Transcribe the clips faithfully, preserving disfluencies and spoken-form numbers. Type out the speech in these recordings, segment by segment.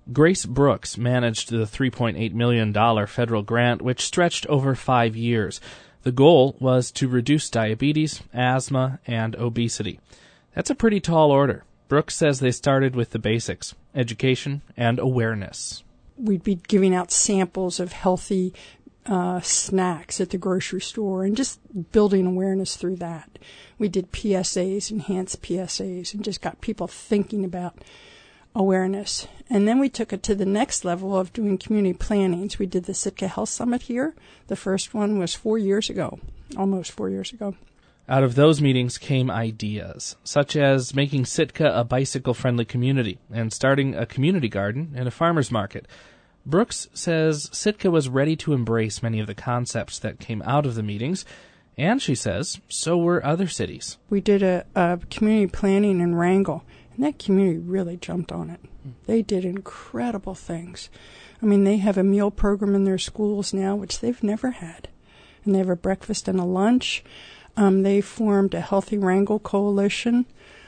Grace Brooks managed the three point eight million dollars federal grant, which stretched over five years. The goal was to reduce diabetes, asthma, and obesity. That's a pretty tall order. Brooks says they started with the basics, education and awareness. We'd be giving out samples of healthy uh, snacks at the grocery store and just building awareness through that. We did P S As, enhanced P S As, and just got people thinking about awareness. And then we took it to the next level of doing community plannings. We did the Sitka Health Summit here. The first one was four years ago, almost four years ago. Out of those meetings came ideas, such as making Sitka a bicycle-friendly community and starting a community garden and a farmer's market. Brooks says Sitka was ready to embrace many of the concepts that came out of the meetings, and she says so were other cities. We did a, a community planning in Wrangell, and that community really jumped on it. They did incredible things. I mean, they have a meal program in their schools now, which they've never had. And they have a breakfast and a lunch. Um, they formed a Healthy Wrangell Coalition,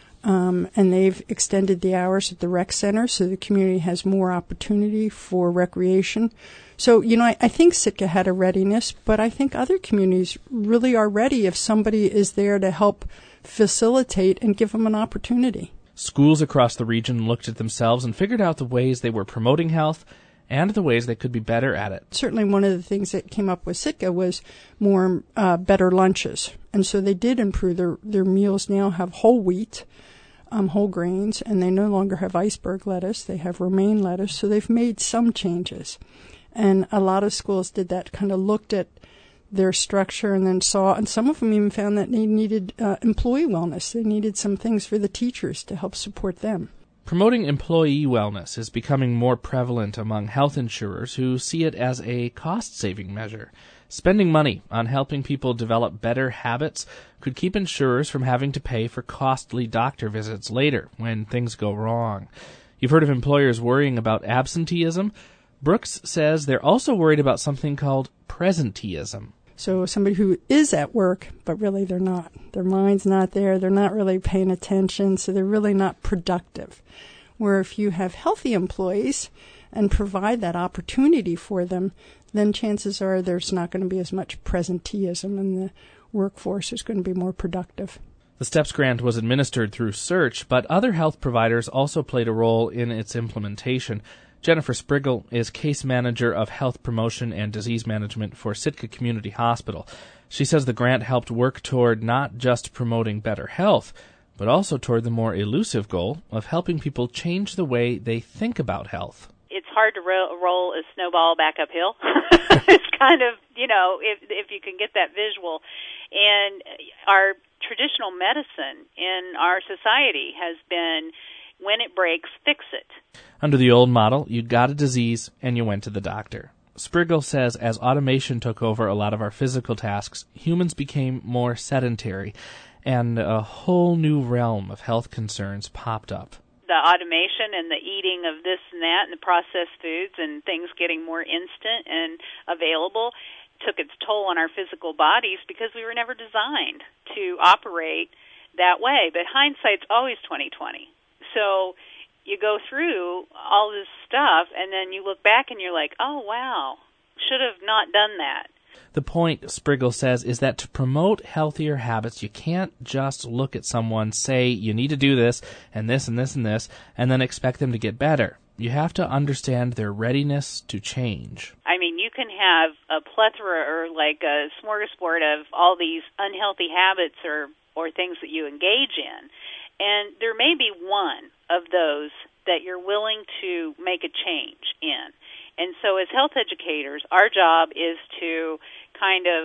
um, and they've extended the hours at the rec center so the community has more opportunity for recreation. So, you know, I, I think Sitka had a readiness, but I think other communities really are ready if somebody is there to help facilitate and give them an opportunity. Schools across the region looked at themselves and figured out the ways they were promoting health and the ways they could be better at it. Certainly one of the things that came up with Sitka was more uh, better lunches. And so they did improve their, their meals now have whole wheat, um, whole grains, and they no longer have iceberg lettuce. They have romaine lettuce. So they've made some changes. And a lot of schools did that, kind of looked at their structure and then saw, and some of them even found that they needed uh, employee wellness. They needed some things for the teachers to help support them. Promoting employee wellness is becoming more prevalent among health insurers who see it as a cost-saving measure. Spending money on helping people develop better habits could keep insurers from having to pay for costly doctor visits later when things go wrong. You've heard of employers worrying about absenteeism. Brooks says they're also worried about something called presenteeism. So somebody who is at work, but really they're not. Their mind's not there. They're not really paying attention, so they're really not productive. Where if you have healthy employees and provide that opportunity for them, then chances are there's not going to be as much presenteeism and the workforce is going to be more productive. The STEPS grant was administered through SEARCH, but other health providers also played a role in its implementation. Jennifer Spriggle is case manager of health promotion and disease management for Sitka Community Hospital. She says the grant helped work toward not just promoting better health, but also toward the more elusive goal of helping people change the way they think about health. It's hard to ro- roll a snowball back uphill. It's kind of, you know, if if you can get that visual. And our traditional medicine in our society has been, when it breaks, fix it. Under the old model, you got a disease and you went to the doctor. Spriggle says as automation took over a lot of our physical tasks, humans became more sedentary, and a whole new realm of health concerns popped up. The automation and the eating of this and that and the processed foods and things getting more instant and available took its toll on our physical bodies because we were never designed to operate that way. But hindsight's always twenty twenty. So you go through all this stuff, and then you look back and you're like, oh, wow, should have not done that. The point, Spriggle says, is that to promote healthier habits, you can't just look at someone, say, you need to do this, and this, and this, and this, and then expect them to get better. You have to understand their readiness to change. I mean, you can have a plethora or like a smorgasbord of all these unhealthy habits or, or things that you engage in. And there may be one of those that you're willing to make a change in. And so as health educators, our job is to kind of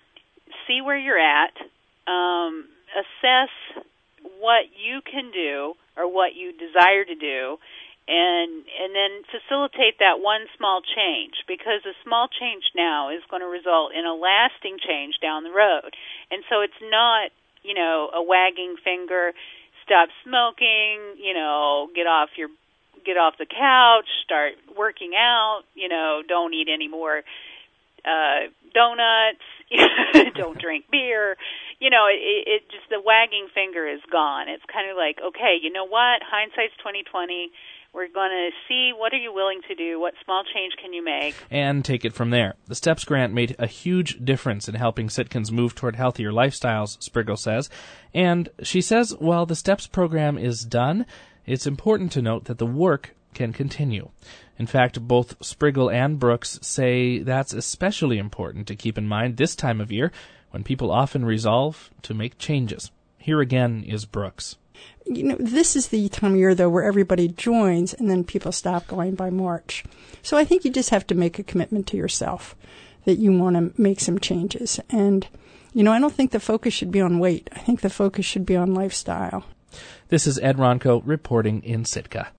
see where you're at, um, assess what you can do or what you desire to do, and and then facilitate that one small change, because a small change now is going to result in a lasting change down the road. And so it's not, you know, a wagging finger, stop smoking, you know, get off your get off the couch, start working out, you know, don't eat any more uh, donuts, don't drink beer. You know, it, it just, the wagging finger is gone. It's kind of like, okay, you know what? Hindsight's twenty twenty. We're going to see what are you willing to do, what small change can you make, and take it from there. The STEPS grant made a huge difference in helping Sitkans move toward healthier lifestyles, Sprigle says. And she says while the STEPS program is done, it's important to note that the work can continue. In fact, both Sprigle and Brooks say that's especially important to keep in mind this time of year when people often resolve to make changes. Here again is Brooks. You know, this is the time of year, though, where everybody joins and then people stop going by March. So I think you just have to make a commitment to yourself that you want to make some changes. And, you know, I don't think the focus should be on weight. I think the focus should be on lifestyle. This is Ed Ronco reporting in Sitka.